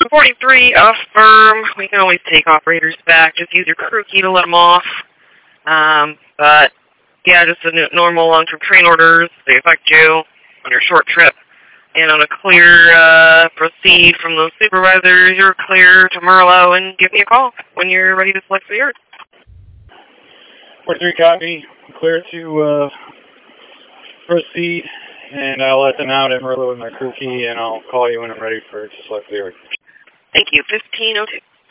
Reporting 3, affirm. We can always take operators back. Just use your crew key to let them off. But, yeah, just the normal long-term train orders. They affect you on your short trip. And on a clear proceed from those supervisors, you're clear to Merlo, and give me a call when you're ready to select the yard. 43 copy. Clear to proceed, and I'll let them out at Merlo with my crew key, and I'll call you when I'm ready to select the yard. Thank you. 1502.